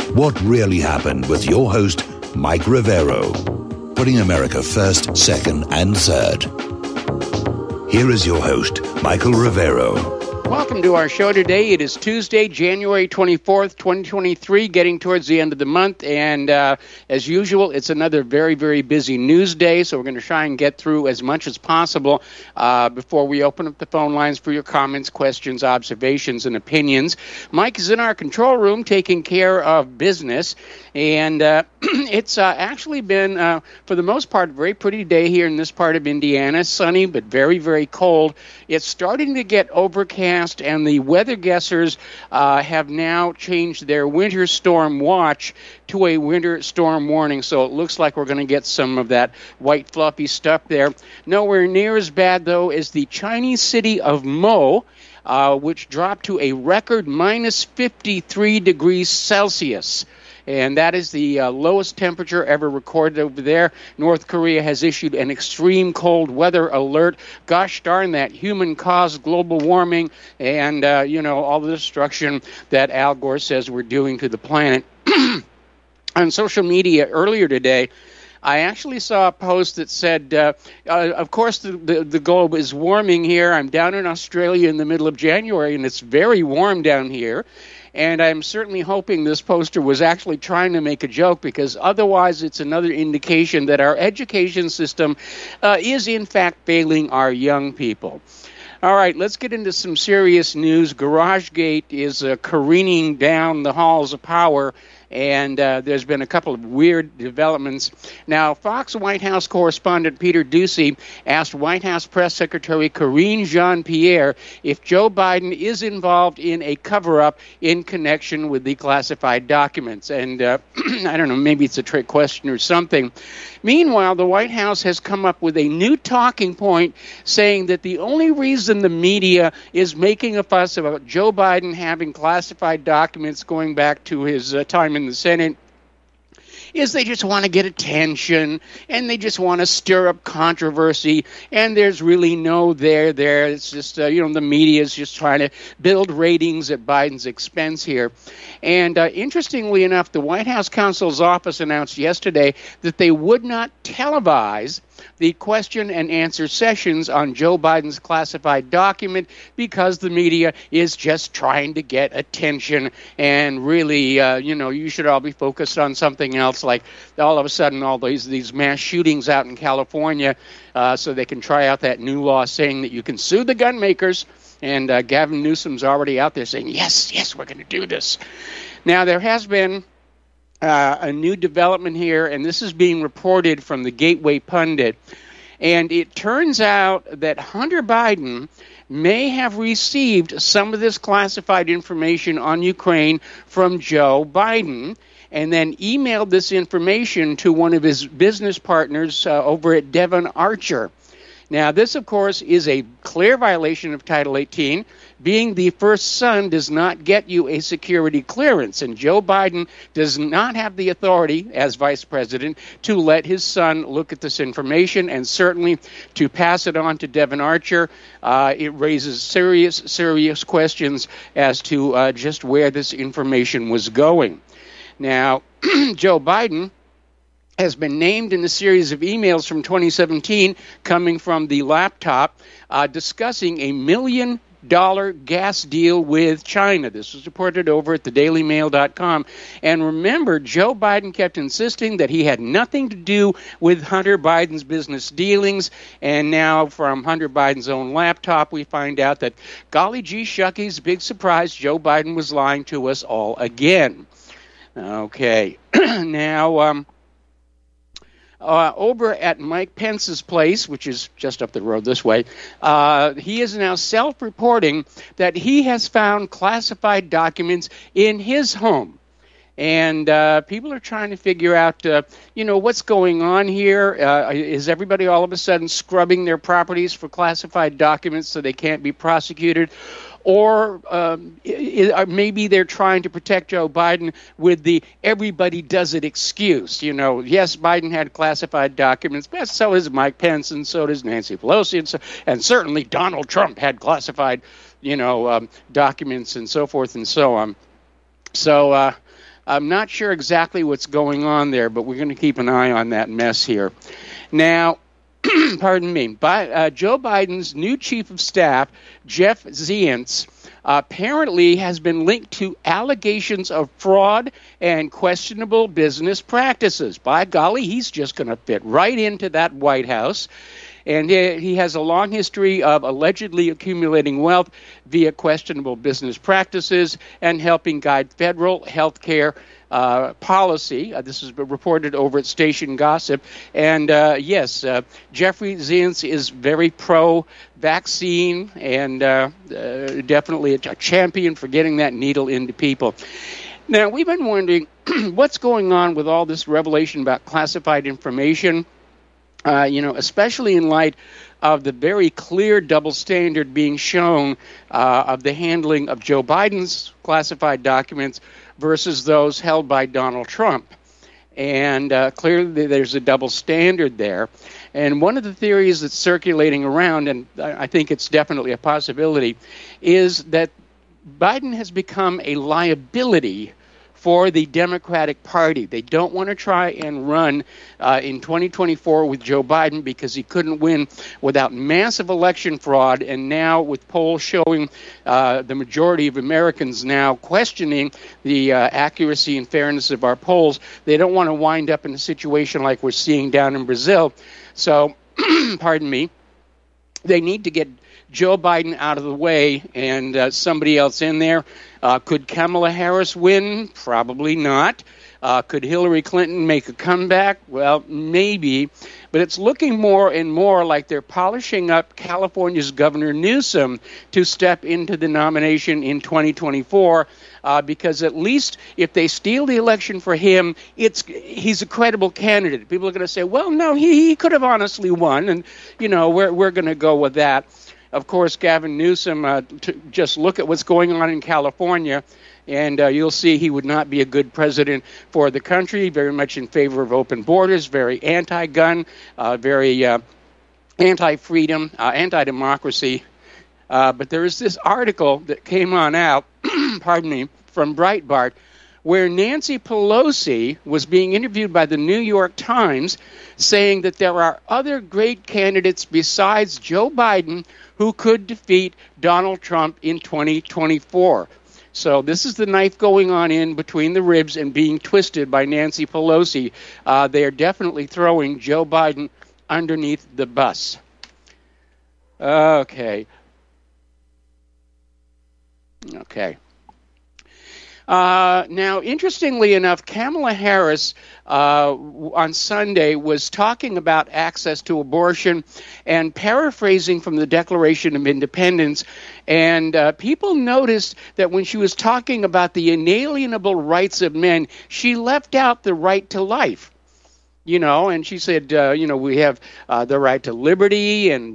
What Really Happened with your host, Mike Rivero. Putting America first, second, and third. Here is your host, Michael Rivero. Welcome to our show today. It is Tuesday, January 24th, 2023, getting towards the end of the month. And as usual, it's another very, very busy news day. So we're going to try and get through as much as possible before we open up the phone lines for your comments, questions, observations, and opinions. Mike is in our control room taking care of business. And it's actually been, for the most part, a very pretty day here in this part of Indiana. Sunny, but very, very cold. It's starting to get overcast. And the weather guessers have now changed their winter storm watch to a winter storm warning. So it looks like we're going to get some of that white fluffy stuff there. Nowhere near as bad, though, as the Chinese city of Mo, which dropped to a record minus 53 degrees Celsius. And that is the lowest temperature ever recorded over there. North Korea has issued an extreme cold weather alert. Gosh darn that, human-caused global warming and, all the destruction that Al Gore says we're doing to the planet. On social media earlier today, I actually saw a post that said, of course, the globe is warming here. I'm down in Australia in the middle of January, and it's very warm down here. And I'm certainly hoping this poster was actually trying to make a joke, because otherwise it's another indication that our education system is, in fact, failing our young people. All right, let's get into some serious news. GarageGate is careening down the halls of power, and there's been a couple of weird developments. Now, Fox White House correspondent Peter Doocy asked White House Press Secretary Karine Jean-Pierre if Joe Biden is involved in a cover-up in connection with the classified documents. And I don't know, maybe it's a trick question or something. Meanwhile, the White House has come up with a new talking point saying that the only reason the media is making a fuss about Joe Biden having classified documents going back to his time in the Senate is they just want to get attention, and they just want to stir up controversy, and there's really no there. It's just, the media is just trying to build ratings at Biden's expense here. And interestingly enough, the White House counsel's office announced yesterday that they would not televise the question and answer sessions on Joe Biden's classified document because the media is just trying to get attention, and really, you should all be focused on something else, like all of a sudden all these mass shootings out in California, so they can try out that new law saying that you can sue the gun makers. And Gavin Newsom's already out there saying, yes, we're going to do this. Now, there has been a new development here, and this is being reported from the Gateway Pundit. And it turns out that Hunter Biden may have received some of this classified information on Ukraine from Joe Biden, and then emailed this information to one of his business partners over at Devon Archer. Now, this, of course, is a clear violation of Title 18. Being the first son does not get you a security clearance, and Joe Biden does not have the authority, as vice president, to let his son look at this information, and certainly to pass it on to Devon Archer. It raises serious questions as to just where this information was going. Now, Joe Biden has been named in a series of emails from 2017 coming from the laptop discussing a $1 million gas deal with China. This was reported over at thedailymail.com. And remember, Joe Biden kept insisting that he had nothing to do with Hunter Biden's business dealings. And now from Hunter Biden's own laptop, we find out that, golly gee shuckies, big surprise, Joe Biden was lying to us all again. Okay. Now, over at Mike Pence's place, which is just up the road this way, he is now self-reporting that he has found classified documents in his home. And people are trying to figure out, what's going on here. Is everybody all of a sudden scrubbing their properties for classified documents so they can't be prosecuted? Or maybe they're trying to protect Joe Biden with the everybody does it excuse. Yes, Biden had classified documents, but so does Mike Pence, and so does Nancy Pelosi, and certainly Donald Trump had classified, documents and so forth and so on. So I'm not sure exactly what's going on there, but we're going to keep an eye on that mess here. Now, pardon me, Joe Biden's new chief of staff, Jeff Zients, apparently has been linked to allegations of fraud and questionable business practices. By golly, he's just going to fit right into that White House. And he has a long history of allegedly accumulating wealth via questionable business practices and helping guide federal health care policy. This has been reported over at Station Gossip. And yes, Jeffrey Zients is very pro-vaccine and definitely a champion for getting that needle into people. Now, we've been wondering what's going on with all this revelation about classified information. Especially in light of the very clear double standard being shown of the handling of Joe Biden's classified documents versus those held by Donald Trump. And clearly there's a double standard there. And one of the theories that's circulating around, and I think it's definitely a possibility, is that Biden has become a liability for the Democratic Party. They don't want to try and run in 2024 with Joe Biden because he couldn't win without massive election fraud, and now with polls showing the majority of Americans now questioning the accuracy and fairness of our polls, they don't want to wind up in a situation like we're seeing down in Brazil. So, pardon me, they need to get Joe Biden out of the way and somebody else in there. Could Kamala Harris win? Probably not. Could Hillary Clinton make a comeback? Well, maybe. But it's looking more and more like they're polishing up California's Governor Newsom to step into the nomination in 2024 because at least if they steal the election for him, he's a credible candidate. People are going to say, well, no, he could have honestly won, and, we're going to go with that. Of course, Gavin Newsom, just look at what's going on in California, and you'll see he would not be a good president for the country, very much in favor of open borders, very anti-gun, very anti-freedom, anti-democracy. But there is this article that came on out, pardon me, from Breitbart, where Nancy Pelosi was being interviewed by the New York Times saying that there are other great candidates besides Joe Biden who could defeat Donald Trump in 2024. So this is the knife going on in between the ribs and being twisted by Nancy Pelosi. They are definitely throwing Joe Biden underneath the bus. Okay. Now, interestingly enough, Kamala Harris on Sunday was talking about access to abortion and paraphrasing from the Declaration of Independence. And people noticed that when she was talking about the inalienable rights of men, she left out the right to life. And she said, we have the right to liberty and,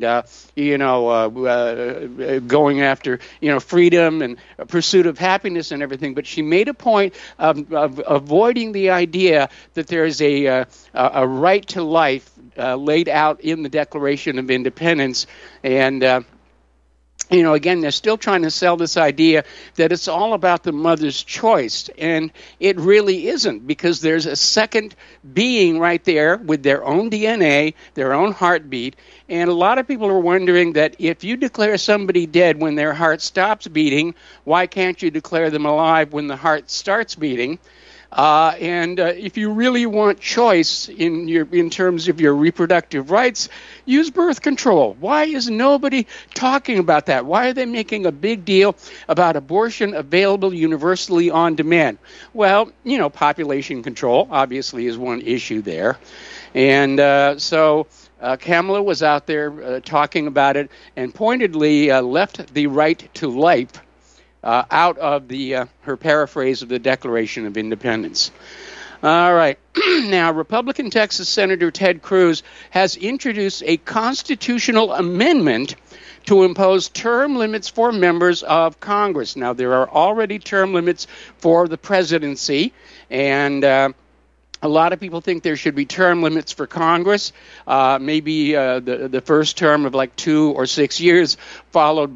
going after, freedom and pursuit of happiness and everything. But she made a point of avoiding the idea that there is a right to life laid out in the Declaration of Independence. And again, they're still trying to sell this idea that it's all about the mother's choice. And it really isn't, because there's a second being right there with their own DNA, their own heartbeat. And a lot of people are wondering that if you declare somebody dead when their heart stops beating, why can't you declare them alive when the heart starts beating? And if you really want choice in terms of your reproductive rights, use birth control. Why is nobody talking about that? Why are they making a big deal about abortion available universally on demand? Well, population control obviously is one issue there. And so Kamala was out there talking about it and pointedly left the right to life out of her paraphrase of the Declaration of Independence. All right. Now, Republican Texas Senator Ted Cruz has introduced a constitutional amendment to impose term limits for members of Congress. Now, there are already term limits for the presidency, and a lot of people think there should be term limits for Congress, maybe the first term of like 2 or 6 years, followed by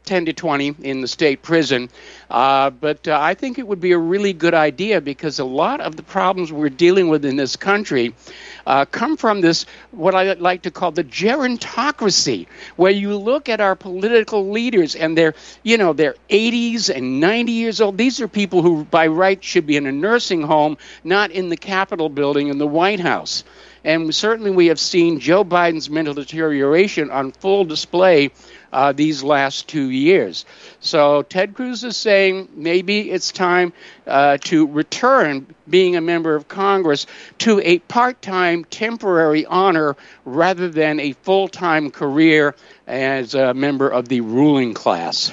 10 to 20 in the state prison. But I think it would be a really good idea, because a lot of the problems we're dealing with in this country come from this, what I like to call the gerontocracy, where you look at our political leaders and they're 80s and 90 years old. These are people who by right should be in a nursing home, not in the Capitol building in the White House. And certainly we have seen Joe Biden's mental deterioration on full display these last 2 years. So Ted Cruz is saying maybe it's time to return being a member of Congress to a part-time temporary honor rather than a full-time career as a member of the ruling class.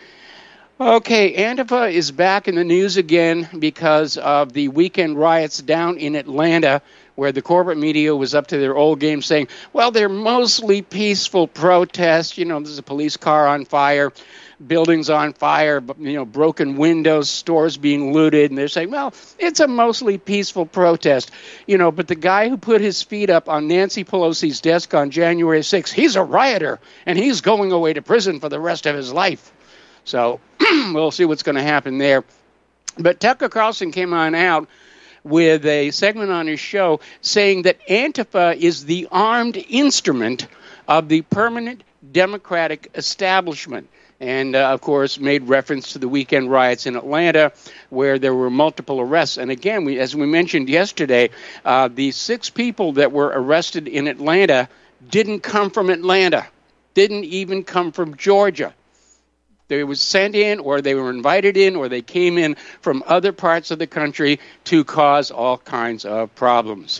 Okay, Antifa is back in the news again because of the weekend riots down in Atlanta, where the corporate media was up to their old game saying, well, they're mostly peaceful protests. There's a police car on fire, buildings on fire, broken windows, stores being looted. And they're saying, well, it's a mostly peaceful protest. But the guy who put his feet up on Nancy Pelosi's desk on January 6th, he's a rioter, and he's going away to prison for the rest of his life. So we'll see what's going to happen there. But Tucker Carlson came on out with a segment on his show saying that Antifa is the armed instrument of the permanent Democratic establishment. And, of course, made reference to the weekend riots in Atlanta where there were multiple arrests. And, again, as we mentioned yesterday, the 6 people that were arrested in Atlanta didn't come from Atlanta, didn't even come from Georgia. They were sent in, or they were invited in, or they came in from other parts of the country to cause all kinds of problems.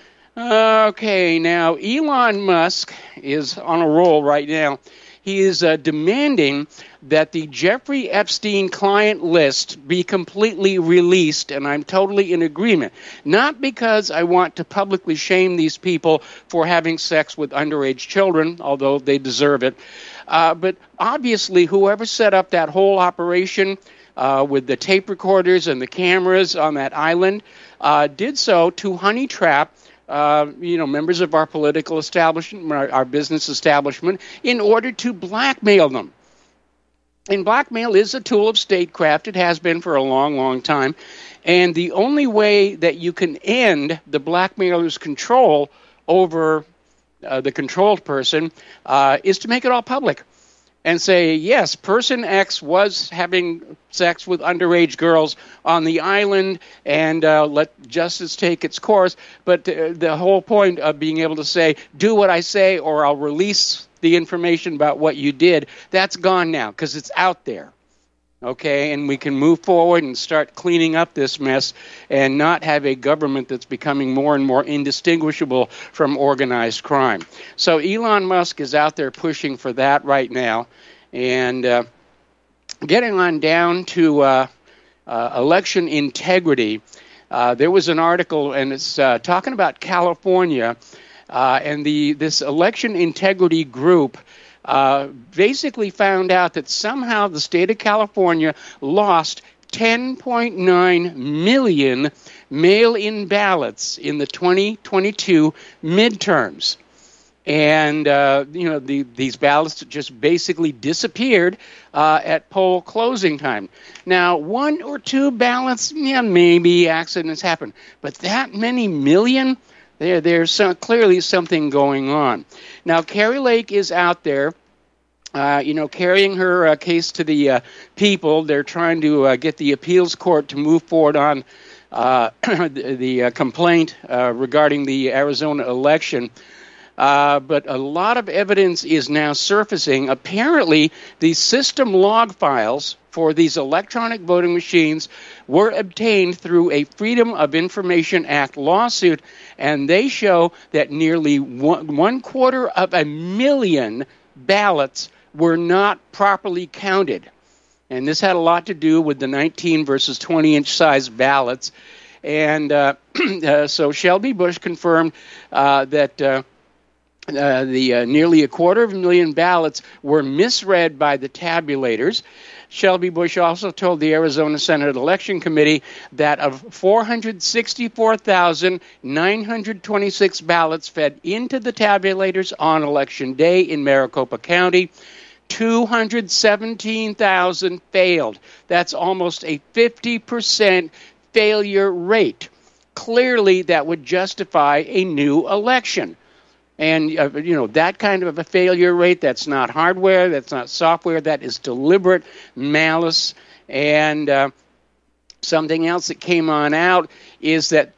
Okay, now Elon Musk is on a roll right now. He is demanding that the Jeffrey Epstein client list be completely released, and I'm totally in agreement. Not because I want to publicly shame these people for having sex with underage children, although they deserve it, but obviously whoever set up that whole operation with the tape recorders and the cameras on that island did so to honey trap members of our political establishment, our business establishment, in order to blackmail them. And blackmail is a tool of statecraft. It has been for a long, long time. And the only way that you can end the blackmailer's control over the controlled person is to make it all public and say, yes, person X was having sex with underage girls on the island, and let justice take its course. But the whole point of being able to say, do what I say or I'll release the information about what you did, that's gone now because it's out there. Okay, and we can move forward and start cleaning up this mess and not have a government that's becoming more and more indistinguishable from organized crime. So Elon Musk is out there pushing for that right now. And getting on down to election integrity, there was an article, and it's talking about California, and this election integrity group basically found out that somehow the state of California lost 10.9 million mail-in ballots in the 2022 midterms. And, these ballots just basically disappeared at poll closing time. Now, 1 or 2 ballots, maybe accidents happen. But that many million? There's clearly something going on. Now, Kari Lake is out there, carrying her case to the people. They're trying to get the appeals court to move forward on the complaint regarding the Arizona election. But a lot of evidence is now surfacing. Apparently, the system log files for these electronic voting machines were obtained through a Freedom of Information Act lawsuit, and they show that nearly 250,000 ballots were not properly counted. And this had a lot to do with the 19 versus 20-inch size ballots. And so Shelby Bush confirmed that the nearly 250,000 ballots were misread by the tabulators. Shelby Bush also told the Arizona Senate Election Committee that of 464,926 ballots fed into the tabulators on Election Day in Maricopa County, 217,000 failed. That's almost a 50% failure rate. Clearly, that would justify a new election. And, that kind of a failure rate, that's not hardware, that's not software, that is deliberate malice. And something else that came on out is that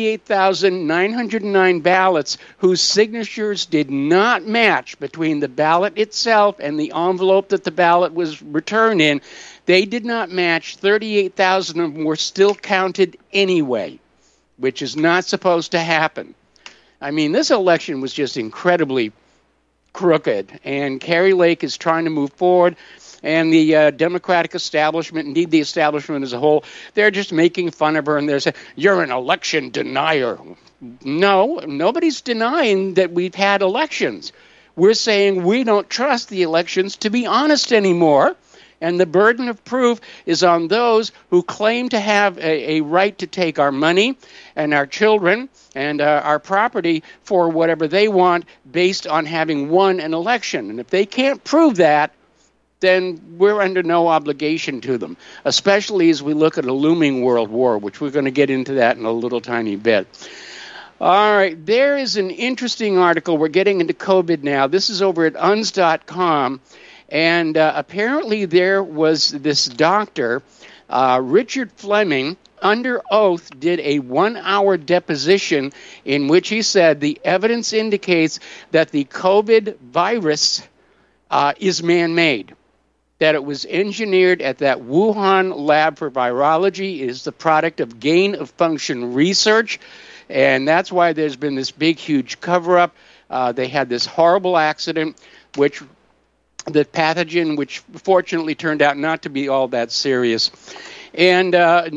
38,909 ballots whose signatures did not match between the ballot itself and the envelope that the ballot was returned in, they did not match. 38,000 of them were still counted anyway, which is not supposed to happen. I mean, this election was just incredibly crooked, and Kari Lake is trying to move forward. And the Democratic establishment, indeed the establishment as a whole, they're just making fun of her, and they're saying, you're an election denier. No, nobody's denying that we've had elections. We're saying we don't trust the elections to be honest anymore, and the burden of proof is on those who claim to have a right to take our money and our children and our property for whatever they want based on having won an election. And if they can't prove that, then we're under no obligation to them, especially as we look at a looming world war, which we're going to get into that in a little tiny bit. All right, there is an interesting article. We're getting into COVID now. This is over at UNS.com, and apparently there was this doctor, Richard Fleming, under oath did a 1-hour deposition in which he said the evidence indicates that the COVID virus is man-made, that it was engineered at that Wuhan lab for virology, is the product of gain-of-function research, and that's why there's been this big, huge cover-up. They had this horrible accident, which the pathogen, which fortunately turned out not to be all that serious. And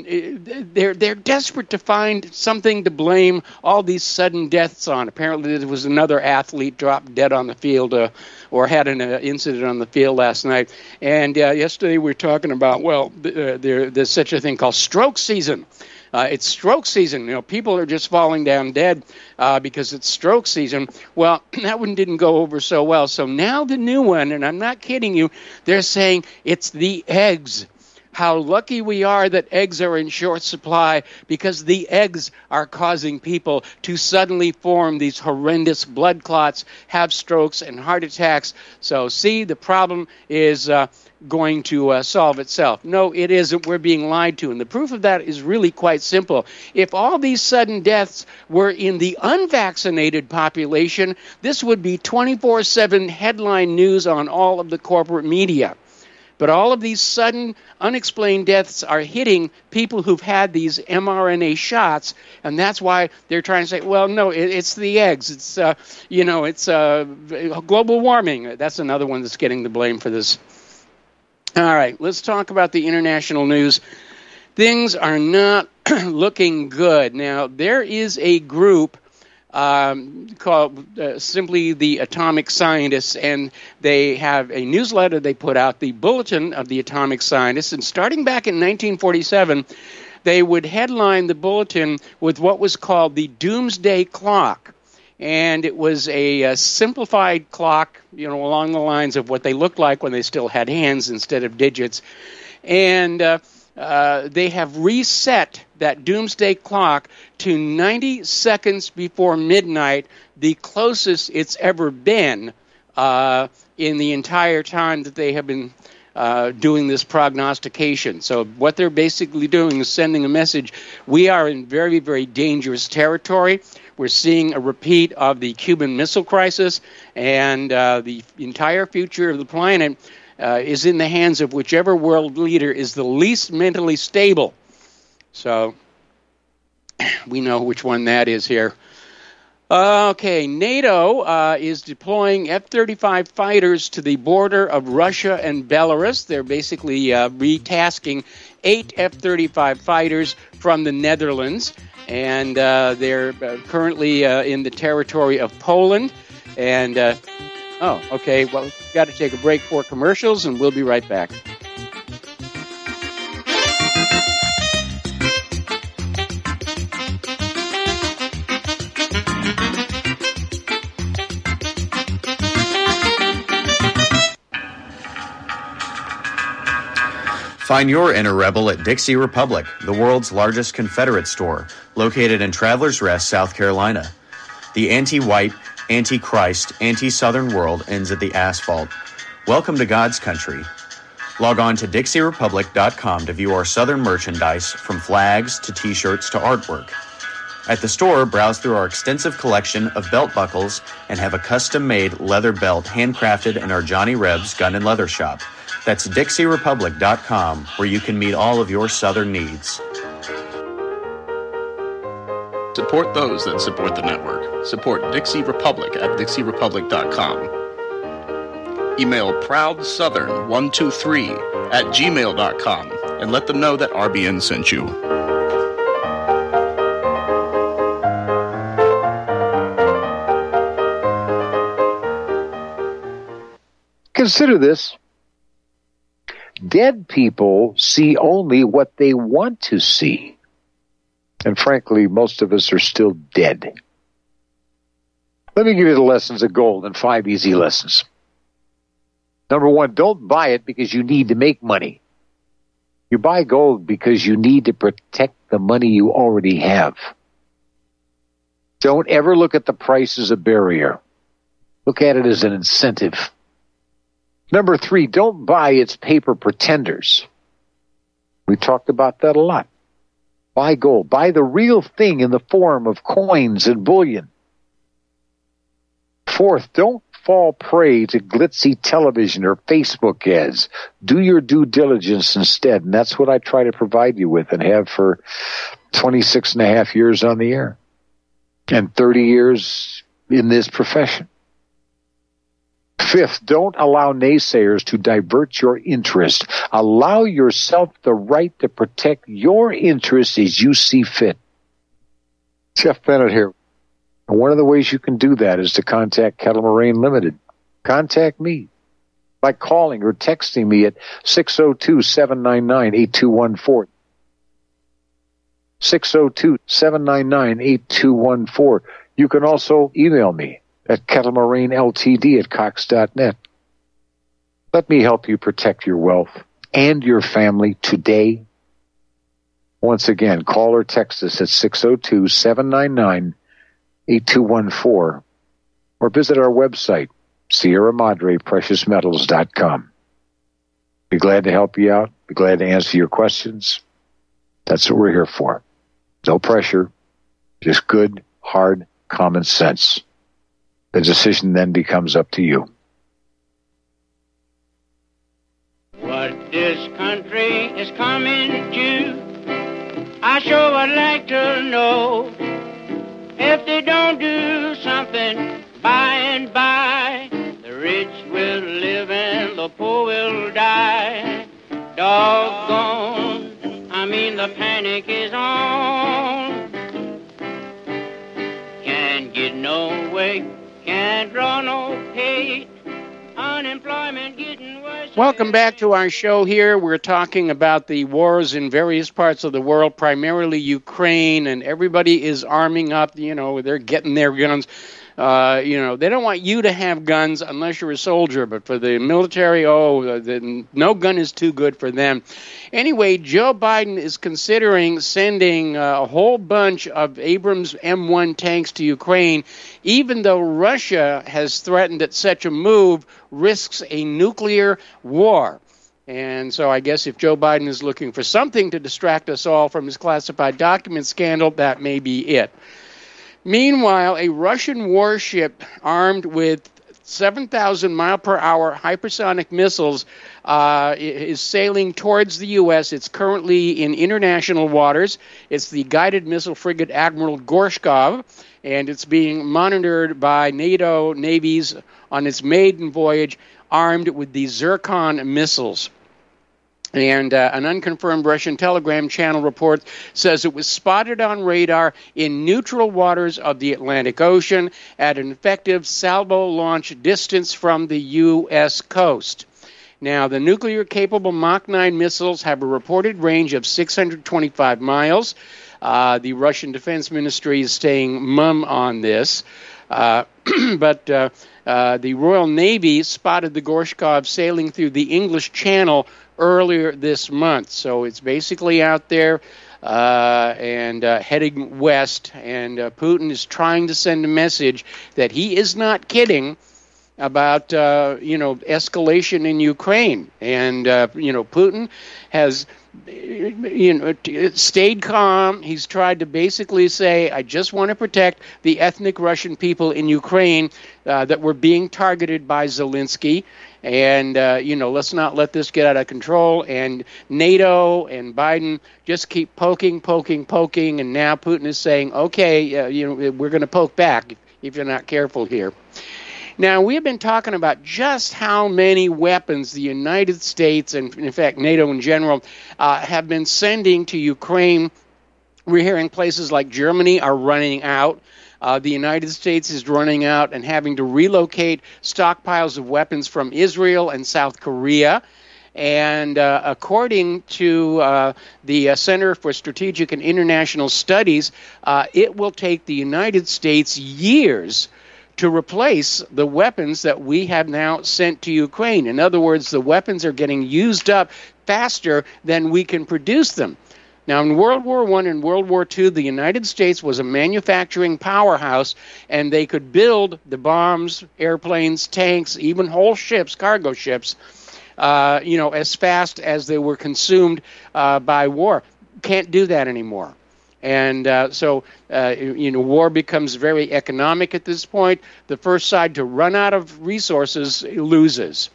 they're desperate to find something to blame all these sudden deaths on. Apparently there was another athlete dropped dead on the field or had an incident on the field last night. And yesterday we were talking about, there's such a thing called stroke season. It's stroke season. People are just falling down dead because it's stroke season. Well, that one didn't go over so well. So now the new one, and I'm not kidding you, they're saying it's the eggs. How lucky we are that eggs are in short supply, because the eggs are causing people to suddenly form these horrendous blood clots, have strokes and heart attacks. So, see, the problem is going to solve itself. No, it isn't. We're being lied to. And the proof of that is really quite simple. If all these sudden deaths were in the unvaccinated population, this would be 24/7 headline news on all of the corporate media. But all of these sudden, unexplained deaths are hitting people who've had these mRNA shots, and that's why they're trying to say, well, no, it's the eggs. It's, it's global warming. That's another one that's getting the blame for this. All right, let's talk about the international news. Things are not looking good. Now, there is a group called simply the Atomic Scientists, and they have a newsletter they put out, the Bulletin of the Atomic Scientists, and starting back in 1947, they would headline the bulletin with what was called the Doomsday Clock, and it was a simplified clock, along the lines of what they looked like when they still had hands instead of digits, and they have reset that doomsday clock to 90 seconds before midnight, the closest it's ever been in the entire time that they have been doing this prognostication. So what they're basically doing is sending a message. We are in very, very dangerous territory. We're seeing a repeat of the Cuban Missile Crisis, and the entire future of the planet is in the hands of whichever world leader is the least mentally stable. So we know which one that is here. Okay, NATO is deploying F-35 fighters to the border of Russia and Belarus. They're basically retasking 8 F-35 fighters from the Netherlands, and they're currently in the territory of Poland. And okay. Well, we've got to take a break for commercials, and we'll be right back. Find your inner rebel at Dixie Republic, the world's largest Confederate store, located in Travelers Rest, South Carolina. The anti-white, anti-Christ, anti-Southern world ends at the asphalt. Welcome to God's country. Log on to DixieRepublic.com to view our Southern merchandise, from flags to T-shirts to artwork. At the store, browse through our extensive collection of belt buckles and have a custom-made leather belt handcrafted in our Johnny Rebs Gun and Leather Shop. That's DixieRepublic.com, where you can meet all of your Southern needs. Support those that support the network. Support Dixie Republic at DixieRepublic.com. Email ProudSouthern123@gmail.com and let them know that RBN sent you. Consider this. Dead people see only what they want to see. And frankly, most of us are still dead. Let me give you the lessons of gold in 5 easy lessons. Number 1, don't buy it because you need to make money. You buy gold because you need to protect the money you already have. Don't ever look at the price as a barrier. Look at it as an incentive. Number 3, don't buy its paper pretenders. We talked about that a lot. Buy gold. Buy the real thing in the form of coins and bullion. 4th, don't fall prey to glitzy television or Facebook ads. Do your due diligence instead, and that's what I try to provide you with and have for 26 and a half years on the air and 30 years in this profession. 5th, don't allow naysayers to divert your interest. Allow yourself the right to protect your interests as you see fit. Jeff Bennett here. And one of the ways you can do that is to contact Kettle Moraine Limited. Contact me by calling or texting me at 602-799-8214. 602-799-8214. You can also email me at kettlemaraineltd@cox.net. Let me help you protect your wealth and your family today. Once again, call or text us at 602-799-8214 or visit our website, Sierra Madre PreciousMetals.com. Be glad to help you out. Be glad to answer your questions. That's what we're here for. No pressure, just good, hard, common sense. The decision then becomes up to you. What this country is coming to, I sure would like to know. If they don't do something by and by, the rich will live and the poor will die. Doggone, the panic is on. Can't get no way. Can't draw no pay, unemployment getting worse. Welcome back to our show here. We're talking about the wars in various parts of the world, primarily Ukraine, and everybody is arming up. They're getting their guns. They don't want you to have guns unless you're a soldier, but for the military, no gun is too good for them. Anyway, Joe Biden is considering sending a whole bunch of Abrams M1 tanks to Ukraine, even though Russia has threatened that such a move risks a nuclear war. And so I guess if Joe Biden is looking for something to distract us all from his classified document scandal, that may be it. Meanwhile, a Russian warship armed with 7,000-mile-per-hour hypersonic missiles is sailing towards the U.S. It's currently in international waters. It's the guided missile frigate Admiral Gorshkov, and it's being monitored by NATO navies on its maiden voyage armed with the Zircon missiles. And an unconfirmed Russian Telegram channel report says it was spotted on radar in neutral waters of the Atlantic Ocean at an effective salvo launch distance from the U.S. coast. Now, the nuclear-capable Mach 9 missiles have a reported range of 625 miles. The Russian Defense Ministry is staying mum on this. But the Royal Navy spotted the Gorshkov sailing through the English Channel earlier this month. So it's basically out there and heading west. And Putin is trying to send a message that he is not kidding about, escalation in Ukraine. And, Putin has stayed calm. He's tried to basically say, I just want to protect the ethnic Russian people in Ukraine that were being targeted by Zelensky. And, let's not let this get out of control. And NATO and Biden just keep poking. And now Putin is saying, okay, we're going to poke back if you're not careful here. Now, we have been talking about just how many weapons the United States, and in fact NATO in general, have been sending to Ukraine. We're hearing places like Germany are running out. The United States is running out and having to relocate stockpiles of weapons from Israel and South Korea. And according to the Center for Strategic and International Studies, it will take the United States years to replace the weapons that we have now sent to Ukraine. In other words, the weapons are getting used up faster than we can produce them. Now, in World War I and World War II, the United States was a manufacturing powerhouse, and they could build the bombs, airplanes, tanks, even whole ships, cargo ships, as fast as they were consumed by war. Can't do that anymore. And so war becomes very economic at this point. The first side to run out of resources loses.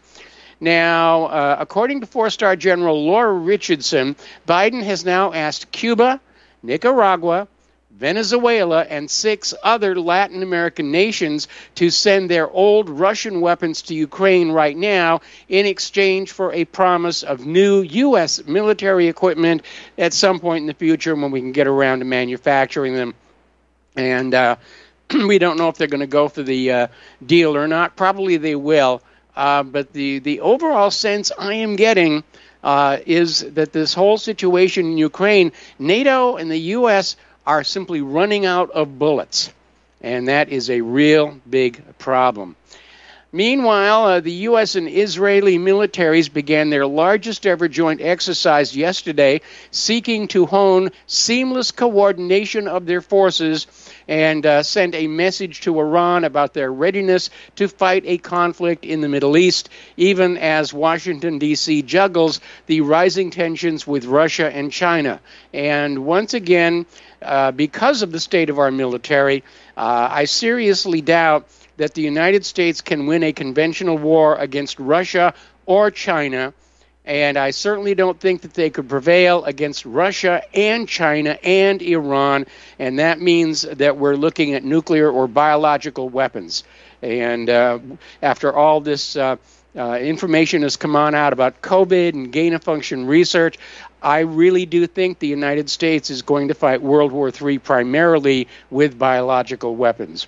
Now, according to four-star General Laura Richardson, Biden has now asked Cuba, Nicaragua, Venezuela, and 6 other Latin American nations to send their old Russian weapons to Ukraine right now in exchange for a promise of new U.S. military equipment at some point in the future when we can get around to manufacturing them. And we don't know if they're going to go for the deal or not. Probably they will. But the overall sense I am getting is that this whole situation in Ukraine, NATO and the U.S. are simply running out of bullets, and that is a real big problem. Meanwhile, the U.S. and Israeli militaries began their largest ever joint exercise yesterday, seeking to hone seamless coordination of their forces and send a message to Iran about their readiness to fight a conflict in the Middle East, even as Washington, D.C. juggles the rising tensions with Russia and China. And once again, because of the state of our military, I seriously doubt that the United States can win a conventional war against Russia or China, and I certainly don't think that they could prevail against Russia and China and Iran, and that means that we're looking at nuclear or biological weapons. And after all this information has come on out about COVID and gain-of-function research, I really do think the United States is going to fight World War III primarily with biological weapons.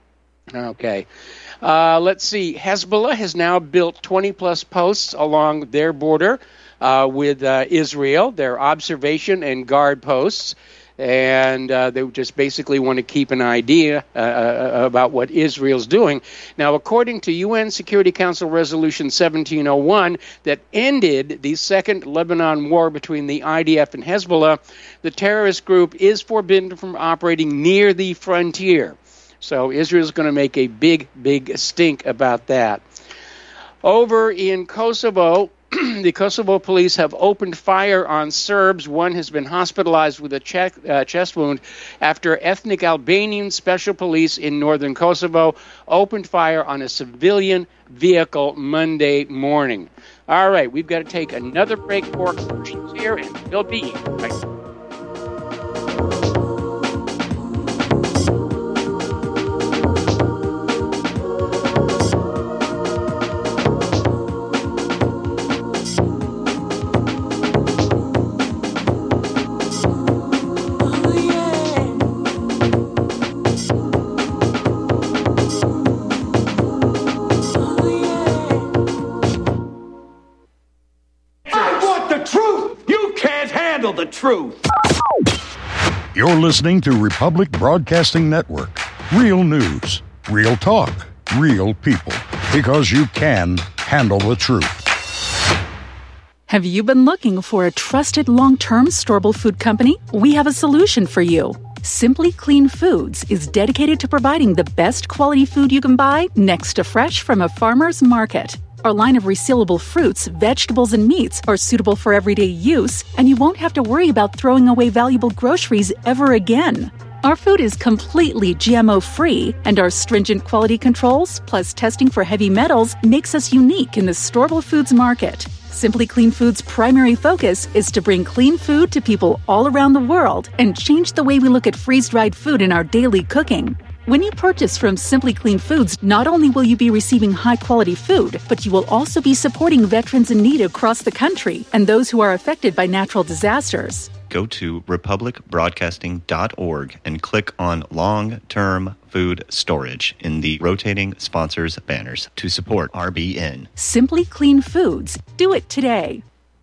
Okay. Let's see. Hezbollah has now built 20-plus posts along their border with Israel, their observation and guard posts. And they just basically want to keep an idea about what Israel's doing. Now, according to UN Security Council Resolution 1701 that ended the second Lebanon war between the IDF and Hezbollah, the terrorist group is forbidden from operating near the frontier. So Israel's going to make a big, big stink about that. Over in Kosovo, the Kosovo police have opened fire on Serbs. One has been hospitalized with a chest wound after ethnic Albanian special police in northern Kosovo opened fire on a civilian vehicle Monday morning. All right, we've got to take another break for commercials here, and we'll be right back. The truth. You're listening to Republic Broadcasting Network. Real news, real talk, real people. Because you can handle the truth. Have you been looking for a trusted long-term storable food company? We have a solution for you. Simply Clean Foods is dedicated to providing the best quality food you can buy next to fresh from a farmer's market. Our line of resealable fruits, vegetables, and meats are suitable for everyday use, and you won't have to worry about throwing away valuable groceries ever again. Our food is completely GMO-free, and our stringent quality controls, plus testing for heavy metals, makes us unique in the storable foods market. Simply Clean Foods' primary focus is to bring clean food to people all around the world and change the way we look at freeze-dried food in our daily cooking. When you purchase from Simply Clean Foods, not only will you be receiving high-quality food, but you will also be supporting veterans in need across the country and those who are affected by natural disasters. Go to republicbroadcasting.org and click on Long-Term Food Storage in the rotating sponsors banners to support RBN. Simply Clean Foods. Do it today.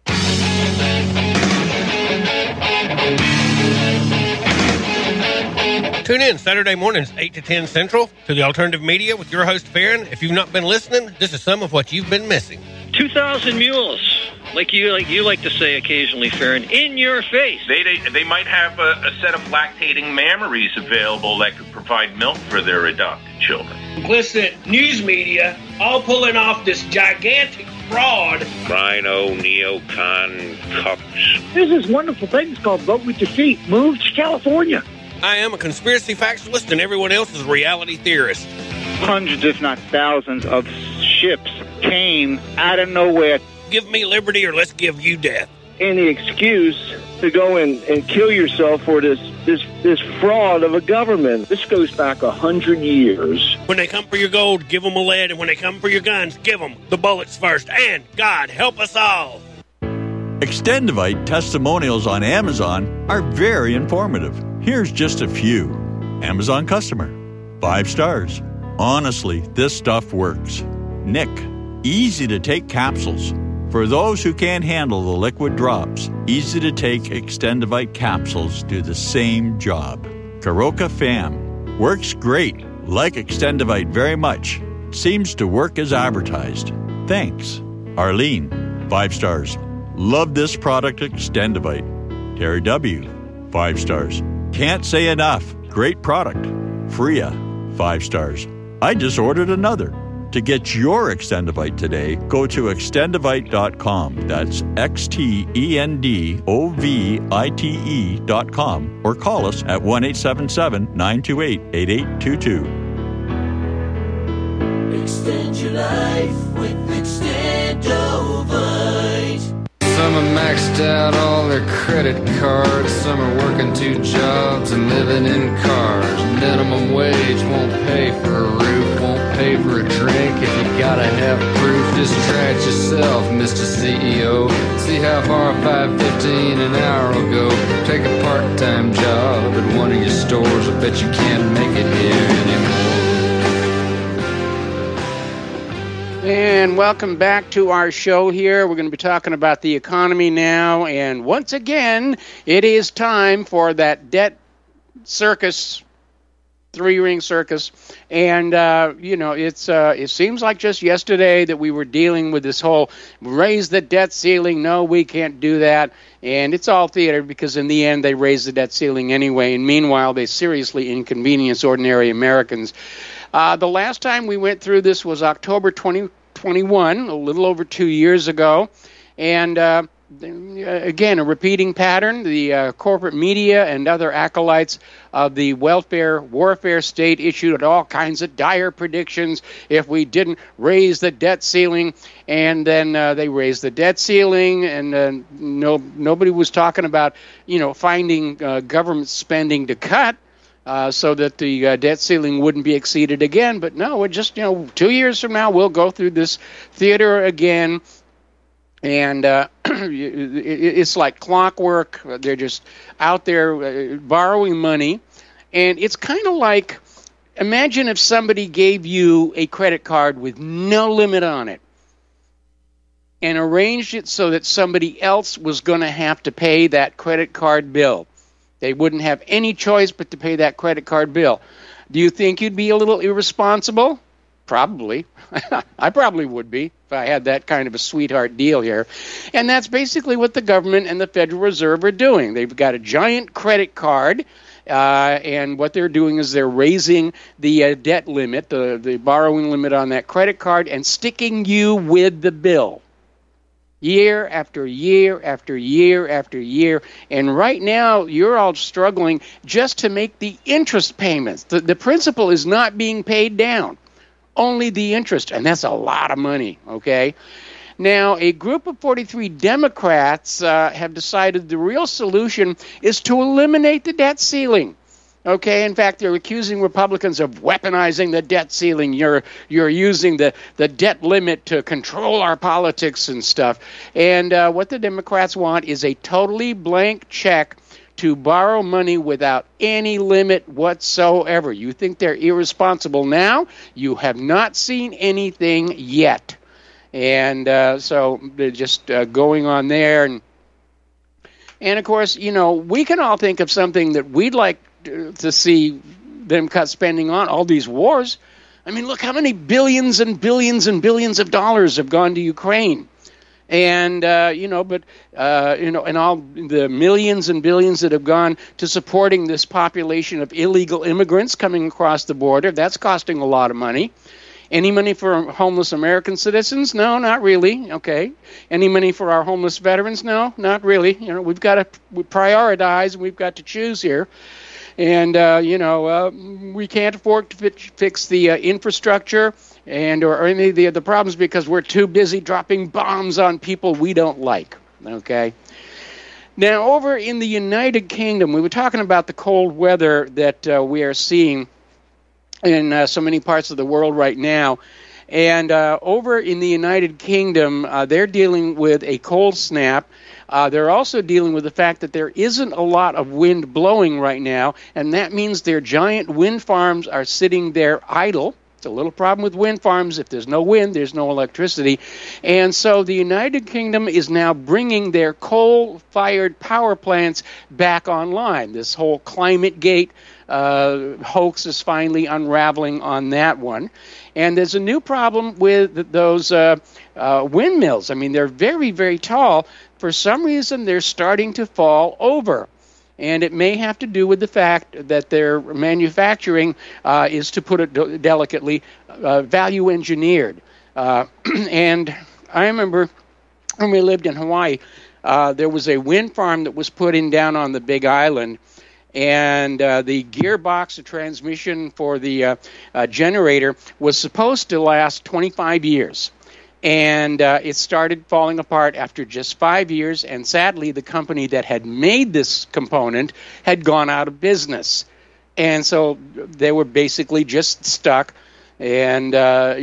Tune in Saturday mornings, 8 to 10 Central, to the Alternative Media with your host, Farron. If you've not been listening, this is some of what you've been missing. 2,000 mules, like you like to say occasionally, Farron, in your face. They might have a set of lactating mammaries available that could provide milk for their adopted children. Complicit news media all pulling off this gigantic fraud. Rhino, neocon, cucks. There's this wonderful thing called Vote with Your Feet. Move to California. I am a conspiracy factualist and everyone else is a reality theorist. Hundreds, if not thousands, of ships came out of nowhere. Give me liberty or let's give you death. Any excuse to go and kill yourself for this fraud of a government. This goes back 100 years. When they come for your gold, give them a lead, and when they come for your guns, give them the bullets first. And God help us all. Extendivite testimonials on Amazon are very informative. Here's just a few. Amazon customer. 5 stars. Honestly, this stuff works. Nick. Easy to take capsules. For those who can't handle the liquid drops, easy to take Extendivite capsules do the same job. Karoka Fam. Works great. Like Extendivite very much. Seems to work as advertised. Thanks. Arlene. 5 stars. Love this product Extendivite. Terry W. 5 stars. Can't say enough. Great product. Freya. 5 stars. I just ordered another. To get your Extendivite today, go to extendivite.com. That's XTENDOVITE.com or call us at 1-877-928-8822. Extend your life with Extendovite. Some are maxed out all their credit cards. Some are working 2 jobs and living in cars. Minimum wage won't pay for a roof, won't pay for a drink. If you gotta have proof, just try it yourself, Mr. CEO. See how far $5.15 an hour will go. Take a part-time job at one of your stores. I bet you can't make it here anymore. And welcome back to our show here. We're going to be talking about the economy now. And once again, it is time for that debt circus, 3-ring circus. And, it seems like just yesterday that we were dealing with this whole raise the debt ceiling. No, we can't do that. And it's all theater because in the end they raise the debt ceiling anyway. And meanwhile, they seriously inconvenience ordinary Americans. The last time we went through this was October 2021, a little over 2 years ago. And again, a repeating pattern. The corporate media and other acolytes of the welfare warfare state issued all kinds of dire predictions if we didn't raise the debt ceiling. And then they raised the debt ceiling, and nobody was talking about, finding government spending to cut. So that the debt ceiling wouldn't be exceeded again. But no, we're just, 2 years from now, we'll go through this theater again. And it's like clockwork. They're just out there borrowing money. And it's kind of like, imagine if somebody gave you a credit card with no limit on it and arranged it so that somebody else was going to have to pay that credit card bill. They wouldn't have any choice but to pay that credit card bill. Do you think you'd be a little irresponsible? Probably. I probably would be if I had that kind of a sweetheart deal here. And that's basically what the government and the Federal Reserve are doing. They've got a giant credit card, and what they're doing is they're raising the debt limit, the borrowing limit on that credit card, and sticking you with the bill. Year after year after year after year. And right now, you're all struggling just to make the interest payments. The principal is not being paid down. Only the interest, and that's a lot of money, okay? Now, a group of 43 Democrats have decided the real solution is to eliminate the debt ceiling. Okay, in fact, they're accusing Republicans of weaponizing the debt ceiling. You're using the debt limit to control our politics and stuff. And what the Democrats want is a totally blank check to borrow money without any limit whatsoever. You think they're irresponsible now? You have not seen anything yet. And so they're just going on there. And of course, we can all think of something that we'd like to see them cut spending on, all these wars. I mean, look how many billions and billions and billions of dollars have gone to Ukraine. And, and all the millions and billions that have gone to supporting this population of illegal immigrants coming across the border, that's costing a lot of money. Any money for homeless American citizens? No, not really. Okay. Any money for our homeless veterans? No, not really. We've got to prioritize, and we've got to choose here. And, we can't afford to fix the infrastructure or any of the other problems because we're too busy dropping bombs on people we don't like, okay? Now, over in the United Kingdom, we were talking about the cold weather that we are seeing in so many parts of the world right now. And over in the United Kingdom, they're dealing with a cold snap. They're also dealing with the fact that there isn't a lot of wind blowing right now, and that means their giant wind farms are sitting there idle. It's a little problem with wind farms. If there's no wind, there's no electricity. And so the United Kingdom is now bringing their coal-fired power plants back online. This whole ClimateGate hoax is finally unraveling on that one. And there's a new problem with those windmills. I mean, they're very, very tall. For some reason, they're starting to fall over. And it may have to do with the fact that their manufacturing is, to put it delicately, value engineered. And I remember when we lived in Hawaii, there was a wind farm that was put in down on the Big Island. And the gearbox, the transmission for the generator, was supposed to last 25 years. And it started falling apart after just 5 years, and sadly, the company that had made this component had gone out of business. And so they were basically just stuck. And,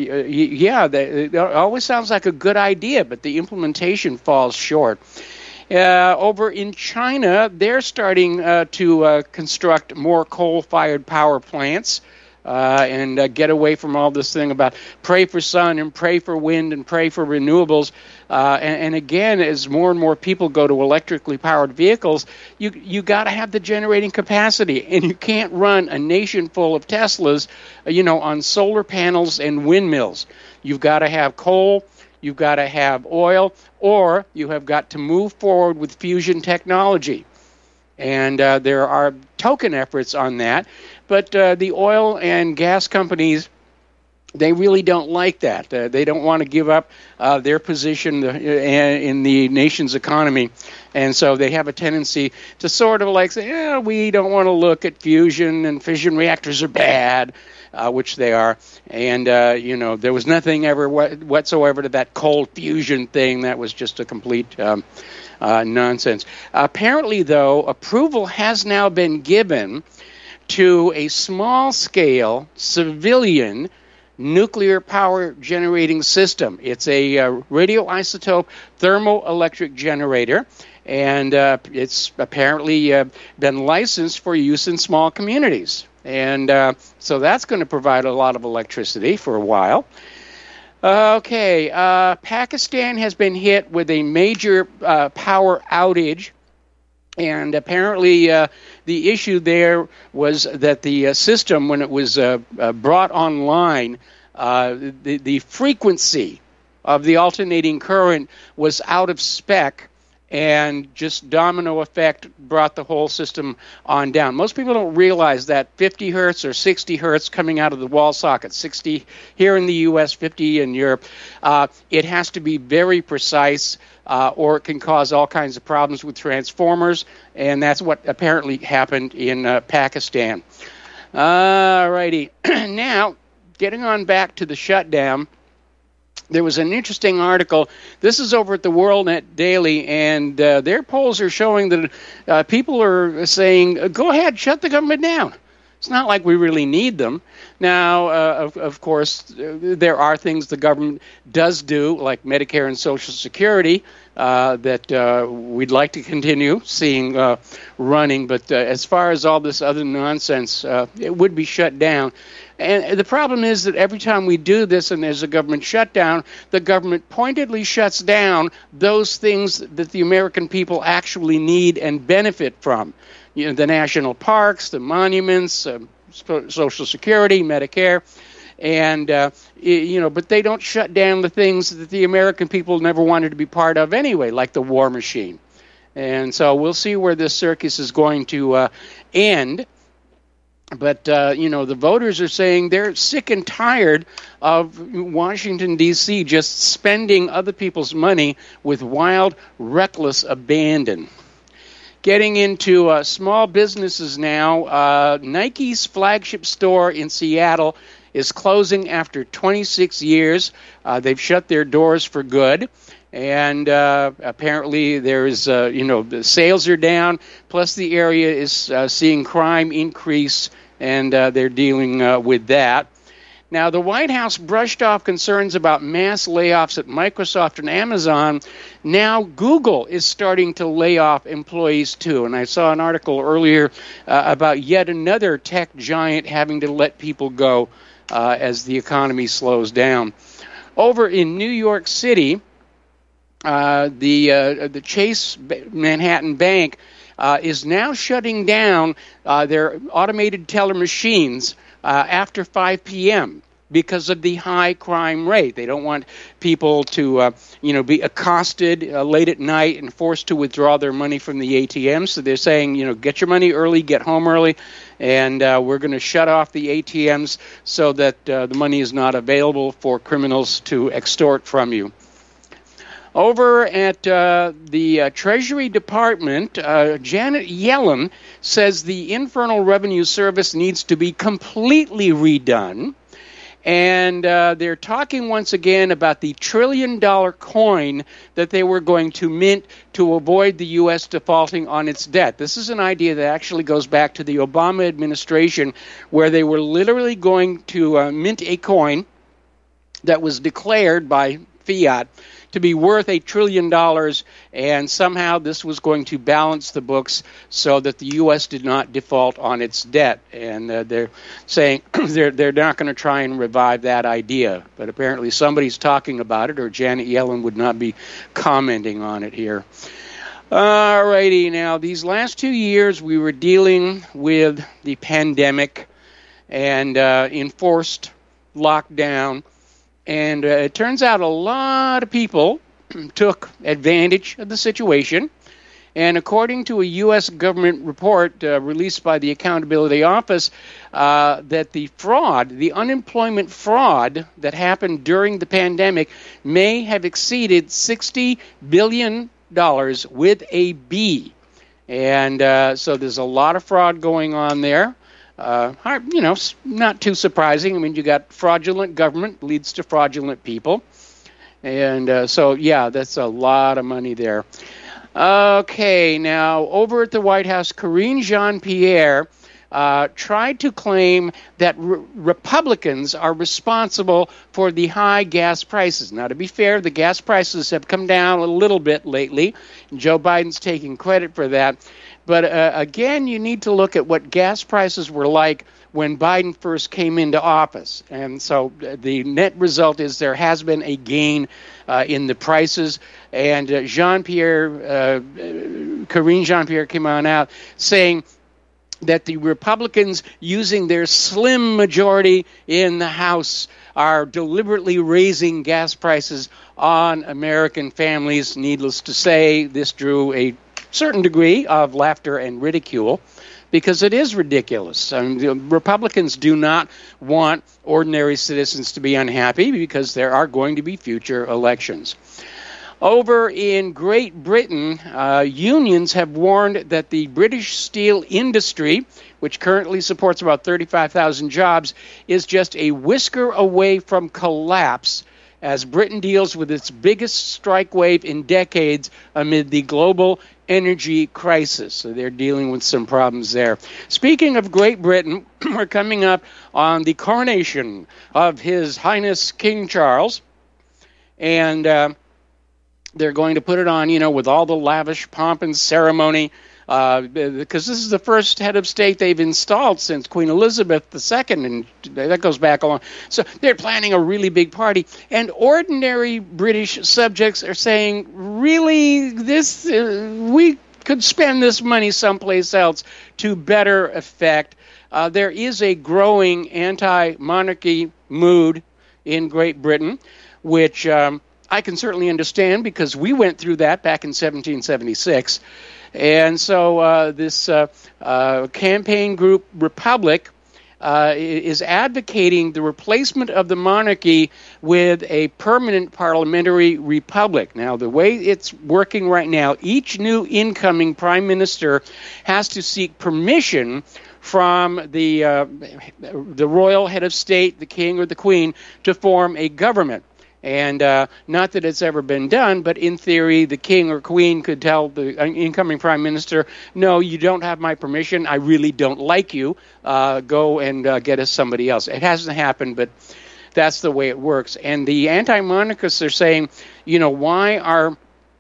it always sounds like a good idea, but the implementation falls short. Over in China, they're starting to construct more coal-fired power plants. And get away from all this thing about pray for sun and pray for wind and pray for renewables. And again, as more and more people go to electrically powered vehicles, you got to have the generating capacity. And you can't run a nation full of Teslas, on solar panels and windmills. You've got to have coal, you've got to have oil, or you have got to move forward with fusion technology. And there are token efforts on that. But the oil and gas companies, they really don't like that. They don't want to give up their position in the nation's economy. And so they have a tendency to sort of like say, we don't want to look at fusion, and fission reactors are bad, which they are. And, there was nothing ever whatsoever to that cold fusion thing. That was just a complete nonsense. Apparently, though, approval has now been given to a small-scale civilian nuclear power generating system. It's a radioisotope thermoelectric generator, and it's apparently been licensed for use in small communities. And so that's going to provide a lot of electricity for a while. Okay, Pakistan has been hit with a major power outage. And apparently the issue there was that the system, when it was brought online, the frequency of the alternating current was out of spec, and just domino effect brought the whole system on down. Most people don't realize that 50 hertz or 60 hertz coming out of the wall socket, 60 here in the U.S., 50 in Europe, it has to be very precise, or it can cause all kinds of problems with transformers, and that's what apparently happened in Pakistan. All righty. Now, getting on back to the shutdown, there was an interesting article. This is over at the WorldNet Daily, and their polls are showing that people are saying, go ahead, shut the government down. It's not like we really need them. Now, of course, there are things the government does do, like Medicare and Social Security, that we'd like to continue seeing running. But as far as all this other nonsense, it would be shut down. And the problem is that every time we do this and there's a government shutdown, the government pointedly shuts down those things that the American people actually need and benefit from. You know, the national parks, the monuments, Social Security, Medicare, and but they don't shut down the things that the American people never wanted to be part of anyway, like the war machine. And so we'll see where this circus is going to end. But, the voters are saying they're sick and tired of Washington, D.C. just spending other people's money with wild, reckless abandon. Getting into small businesses now, Nike's flagship store in Seattle is closing after 26 years. They've shut their doors for good. And apparently there's, the sales are down, plus the area is seeing crime increase, and they're dealing with that. Now, the White House brushed off concerns about mass layoffs at Microsoft and Amazon. Now Google is starting to lay off employees, too. And I saw an article earlier about yet another tech giant having to let people go as the economy slows down. Over in New York City, the Chase Manhattan Bank is now shutting down their automated teller machines after 5 p.m. because of the high crime rate. They don't want people to, be accosted late at night and forced to withdraw their money from the ATM. So they're saying, get your money early, get home early, and we're going to shut off the ATMs so that the money is not available for criminals to extort from you. Over at the Treasury Department, Janet Yellen says the Internal Revenue Service needs to be completely redone. And they're talking once again about the $1 trillion coin that they were going to mint to avoid the U.S. defaulting on its debt. This is an idea that actually goes back to the Obama administration, where they were literally going to mint a coin that was declared by fiat to be worth $1 trillion, and somehow this was going to balance the books so that the U.S. did not default on its debt. And they're saying they're not going to try and revive that idea. But apparently somebody's talking about it, or Janet Yellen would not be commenting on it here. All righty, now these last 2 years we were dealing with the pandemic and enforced lockdown. And it turns out a lot of people took advantage of the situation. And according to a U.S. government report released by the Accountability Office, that the unemployment fraud that happened during the pandemic may have exceeded $60 billion with a B. And so there's a lot of fraud going on there. Not too surprising. I mean, you got fraudulent government leads to fraudulent people. And that's a lot of money there. Okay, now over at the White House, Karine Jean-Pierre tried to claim that Republicans are responsible for the high gas prices. Now, to be fair, the gas prices have come down a little bit lately. And Joe Biden's taking credit for that. But again, you need to look at what gas prices were like when Biden first came into office. And so the net result is there has been a gain in the prices. And Karine Jean-Pierre came on out saying that the Republicans, using their slim majority in the House, are deliberately raising gas prices on American families. Needless to say, this drew a certain degree of laughter and ridicule because it is ridiculous. Republicans do not want ordinary citizens to be unhappy because there are going to be future elections. Over in Great Britain, unions have warned that the British steel industry, which currently supports about 35,000 jobs, is just a whisker away from collapse as Britain deals with its biggest strike wave in decades amid the global energy crisis. So they're dealing with some problems there. Speaking of Great Britain, we're coming up on the coronation of His Highness King Charles, and they're going to put it on, with all the lavish pomp and ceremony, because this is the first head of state they've installed since Queen Elizabeth II, and that goes back a long. So they're planning a really big party, and ordinary British subjects are saying, really, we could spend this money someplace else to better effect. There is a growing anti-monarchy mood in Great Britain, which I can certainly understand because we went through that back in 1776. And so this campaign group, Republic, is advocating the replacement of the monarchy with a permanent parliamentary republic. Now, the way it's working right now, each new incoming prime minister has to seek permission from the royal head of state, the king or the queen, to form a government. And not that it's ever been done, but in theory, the king or queen could tell the incoming prime minister, no, you don't have my permission. I really don't like you. Go and get us somebody else. It hasn't happened, but that's the way it works. And the anti-monarchists are saying, why are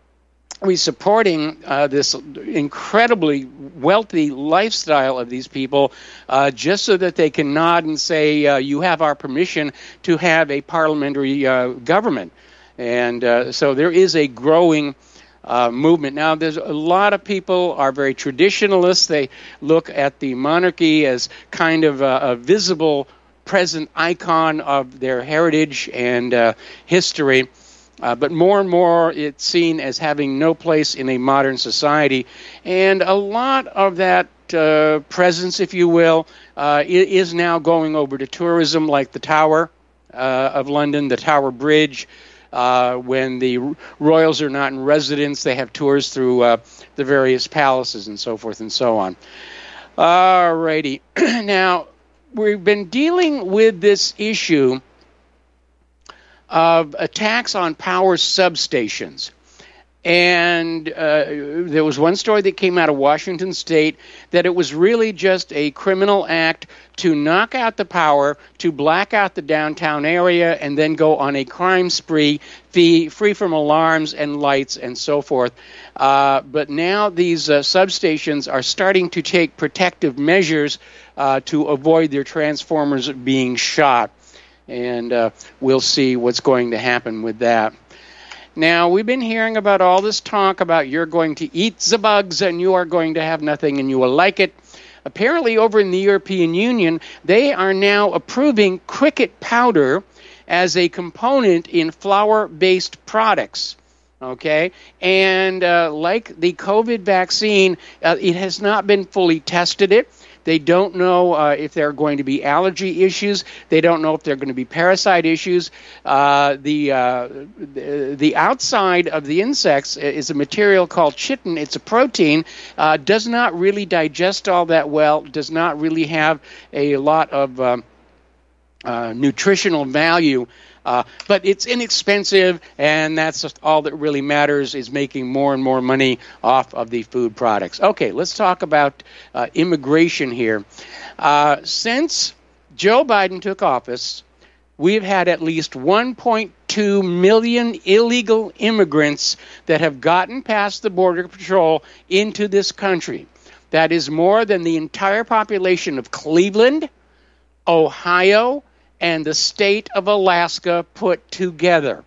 we supporting this incredibly wealthy lifestyle of these people just so that they can nod and say, you have our permission to have a parliamentary government. And so there is a growing movement. Now, there's a lot of people are very traditionalists. They look at the monarchy as kind of a visible present icon of their heritage and history. But more and more it's seen as having no place in a modern society. And a lot of that presence, if you will, is now going over to tourism, like the Tower of London, the Tower Bridge. When the royals are not in residence, they have tours through the various palaces and so forth and so on. All righty. Now, we've been dealing with this issue of attacks on power substations. And there was one story that came out of Washington State that it was really just a criminal act to knock out the power, to black out the downtown area, and then go on a crime spree, free from alarms and lights and so forth. But now these substations are starting to take protective measures to avoid their transformers being shot. And we'll see what's going to happen with that. Now, we've been hearing about all this talk about you're going to eat the bugs and you are going to have nothing and you will like it. Apparently, over in the European Union, they are now approving cricket powder as a component in flour-based products. Okay? And like the COVID vaccine, it has not been fully tested. They don't know if there are going to be allergy issues. They don't know if there are going to be parasite issues. The outside of the insects is a material called chitin. It's a protein. Does not really digest all that well. Does not really have a lot of nutritional value. But it's inexpensive, and that's all that really matters is making more and more money off of the food products. Okay, let's talk about immigration here. Since Joe Biden took office, we've had at least 1.2 million illegal immigrants that have gotten past the Border Patrol into this country. That is more than the entire population of Cleveland, Ohio, and the state of Alaska put together.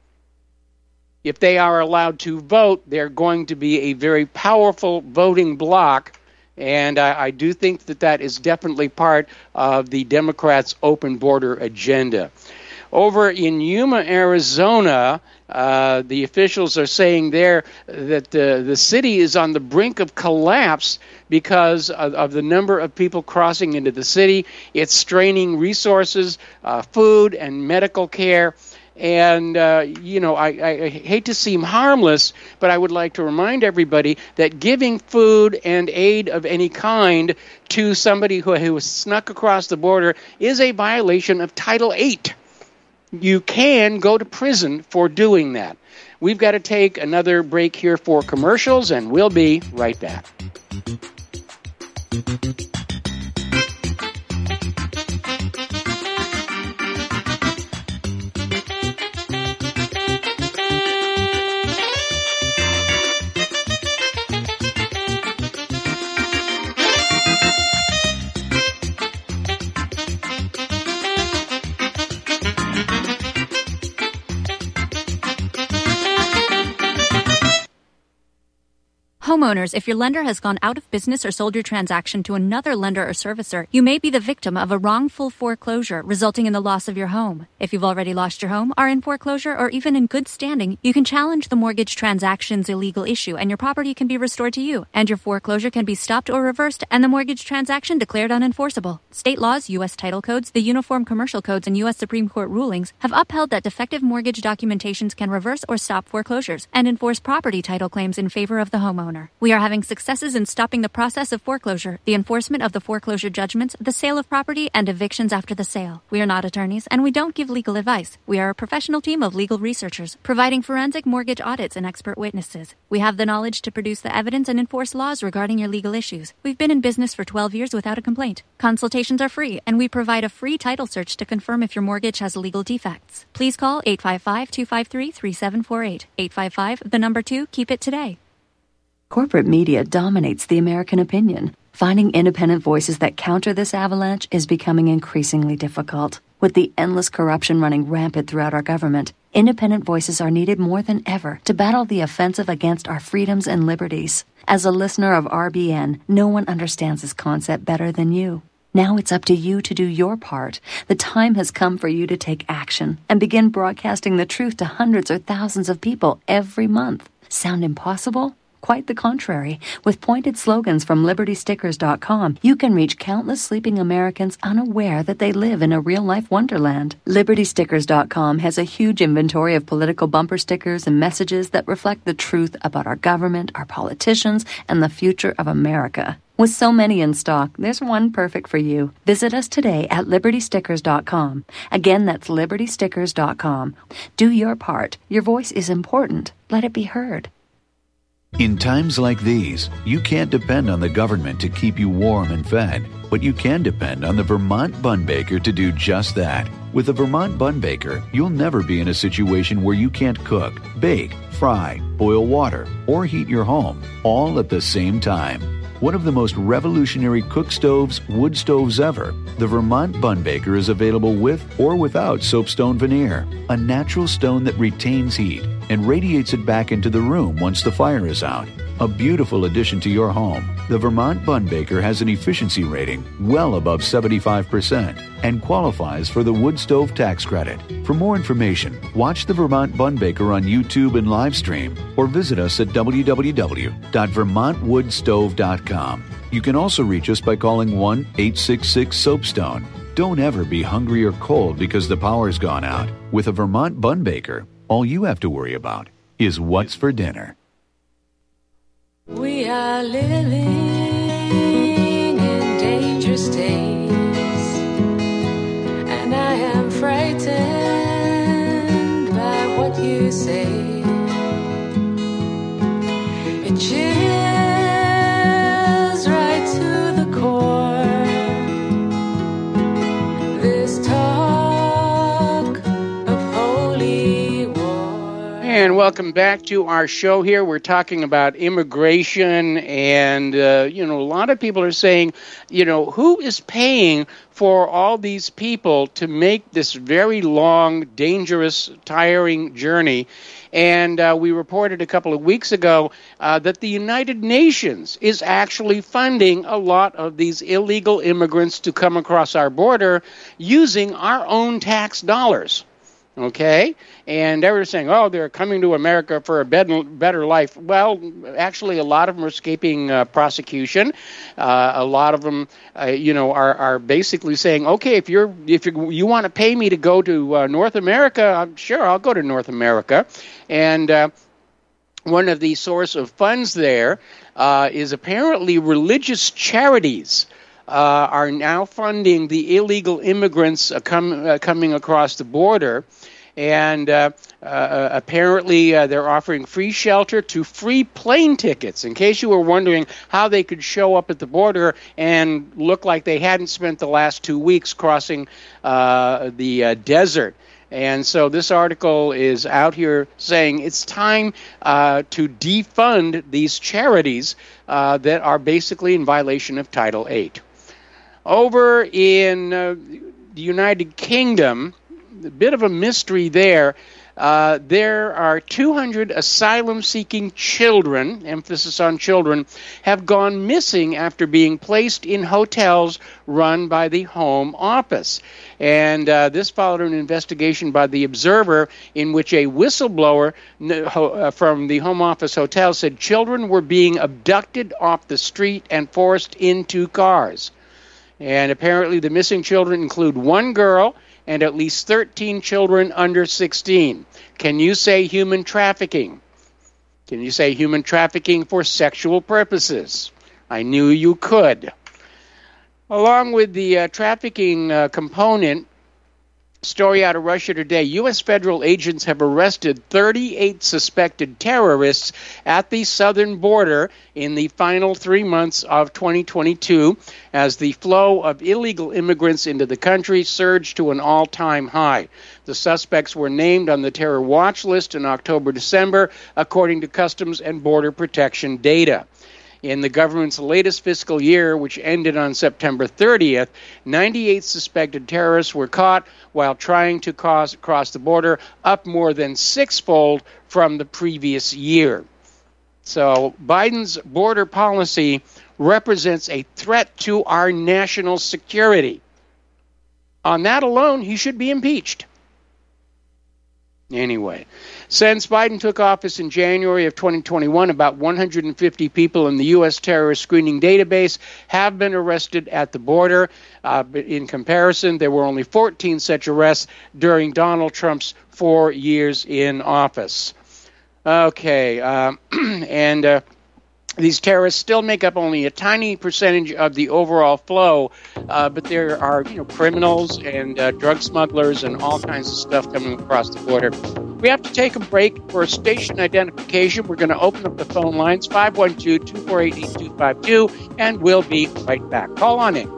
If they are allowed to vote, they're going to be a very powerful voting bloc, and I do think that is definitely part of the Democrats' open border agenda. Over in Yuma, Arizona, the officials are saying there that the city is on the brink of collapse because of the number of people crossing into the city. It's straining resources, food, and medical care. And, I hate to seem harmless, but I would like to remind everybody that giving food and aid of any kind to somebody who has snuck across the border is a violation of Title VIII. You can go to prison for doing that. We've got to take another break here for commercials, and we'll be right back. Homeowners, if your lender has gone out of business or sold your transaction to another lender or servicer, you may be the victim of a wrongful foreclosure, resulting in the loss of your home. If you've already lost your home, are in foreclosure, or even in good standing, you can challenge the mortgage transaction's illegal issue, and your property can be restored to you, and your foreclosure can be stopped or reversed, and the mortgage transaction declared unenforceable. State laws, U.S. title codes, the Uniform Commercial Codes, and U.S. Supreme Court rulings have upheld that defective mortgage documentations can reverse or stop foreclosures and enforce property title claims in favor of the homeowner. We are having successes in stopping the process of foreclosure, the enforcement of the foreclosure judgments, the sale of property, and evictions after the sale. We are not attorneys, and we don't give legal advice. We are a professional team of legal researchers, providing forensic mortgage audits and expert witnesses. We have the knowledge to produce the evidence and enforce laws regarding your legal issues. We've been in business for 12 years without a complaint. Consultations are free, and we provide a free title search to confirm if your mortgage has legal defects. Please call 855-253-3748. 855, 2, keep it today. Corporate media dominates the American opinion. Finding independent voices that counter this avalanche is becoming increasingly difficult. With the endless corruption running rampant throughout our government, independent voices are needed more than ever to battle the offensive against our freedoms and liberties. As a listener of RBN, no one understands this concept better than you. Now it's up to you to do your part. The time has come for you to take action and begin broadcasting the truth to hundreds or thousands of people every month. Sound impossible? Quite the contrary. With pointed slogans from LibertyStickers.com, you can reach countless sleeping Americans unaware that they live in a real-life wonderland. LibertyStickers.com has a huge inventory of political bumper stickers and messages that reflect the truth about our government, our politicians, and the future of America. With so many in stock, there's one perfect for you. Visit us today at LibertyStickers.com. Again, that's LibertyStickers.com. Do your part. Your voice is important. Let it be heard. In times like these, you can't depend on the government to keep you warm and fed, but you can depend on the Vermont Bun Baker to do just that. With the Vermont Bun Baker, you'll never be in a situation where you can't cook, bake, fry, boil water, or heat your home, all at the same time. One of the most revolutionary cook stoves, wood stoves ever, the Vermont Bun Baker is available with or without soapstone veneer, a natural stone that retains heat and radiates it back into the room once the fire is out. A beautiful addition to your home, the Vermont Bun Baker has an efficiency rating well above 75% and qualifies for the wood stove tax credit. For more information, watch the Vermont Bun Baker on YouTube and live stream, or visit us at www.vermontwoodstove.com. You can also reach us by calling 1-866-SOAPSTONE. Don't ever be hungry or cold because the power's gone out. With a Vermont Bun Baker, all you have to worry about is what's for dinner. We are living in dangerous days, and I am frightened by what you say. It chills right to the core, this talk of holy war. And welcome back to our show here. We're talking about immigration, and, a lot of people are saying, who is paying for all these people to make this very long, dangerous, tiring journey? And we reported a couple of weeks ago that the United Nations is actually funding a lot of these illegal immigrants to come across our border using our own tax dollars. Okay, and they were saying, oh, they're coming to America for a better life. Well, actually, a lot of them are escaping prosecution. A lot of them, are basically saying, okay, if you want to pay me to go to North America, sure, I'll go to North America. And one of the source of funds there is apparently religious charities. Are now funding the illegal immigrants coming across the border. And apparently they're offering free shelter to free plane tickets, in case you were wondering how they could show up at the border and look like they hadn't spent the last 2 weeks crossing the desert. And so this article is out here saying it's time to defund these charities that are basically in violation of Title VIII. Over in the United Kingdom, a bit of a mystery there. There are 200 asylum-seeking children, emphasis on children, have gone missing after being placed in hotels run by the Home Office. And this followed an investigation by the Observer in which a whistleblower from the Home Office hotel said children were being abducted off the street and forced into cars. And apparently the missing children include one girl and at least 13 children under 16. Can you say human trafficking? Can you say human trafficking for sexual purposes? I knew you could. Along with the trafficking component, story out of Russia today, U.S. federal agents have arrested 38 suspected terrorists at the southern border in the final 3 months of 2022 as the flow of illegal immigrants into the country surged to an all-time high. The suspects were named on the terror watch list in October-December, according to Customs and Border Protection data. In the government's latest fiscal year, which ended on September 30th, 98 suspected terrorists were caught while trying to cross the border, up more than sixfold from the previous year. So Biden's border policy represents a threat to our national security. On that alone, he should be impeached. Anyway, since Biden took office in January of 2021, about 150 people in the U.S. terrorist screening database have been arrested at the border. In comparison, there were only 14 such arrests during Donald Trump's 4 years in office. Okay, these terrorists still make up only a tiny percentage of the overall flow, but there are criminals and drug smugglers and all kinds of stuff coming across the border. We have to take a break for station identification. We're going to open up the phone lines, 512-248-8252, and we'll be right back. Call on in.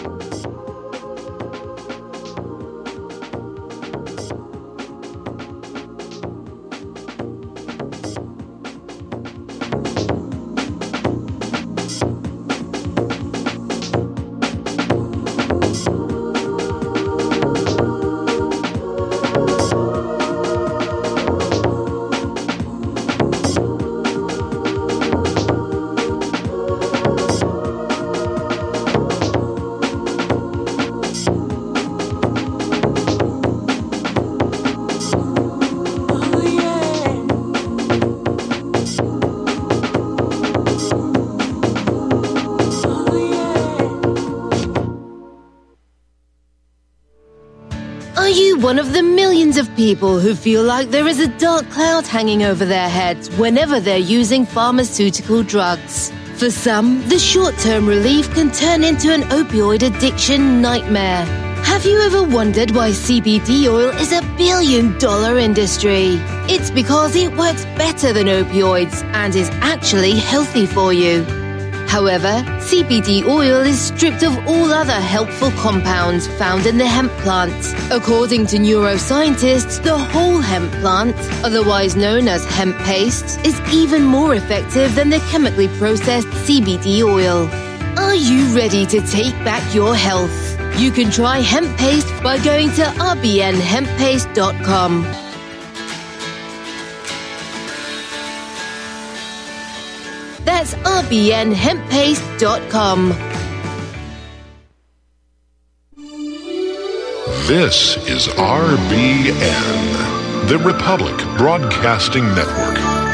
One of the millions of people who feel like there is a dark cloud hanging over their heads whenever they're using pharmaceutical drugs. For some, the short-term relief can turn into an opioid addiction nightmare. Have you ever wondered why CBD oil is a billion-dollar industry? It's because it works better than opioids and is actually healthy for you. However, CBD oil is stripped of all other helpful compounds found in the hemp plant. According to neuroscientists, the whole hemp plant, otherwise known as hemp paste, is even more effective than the chemically processed CBD oil. Are you ready to take back your health? You can try hemp paste by going to rbnhemppaste.com. That's rbnhemppaste.com. This is RBN, the Republic Broadcasting Network.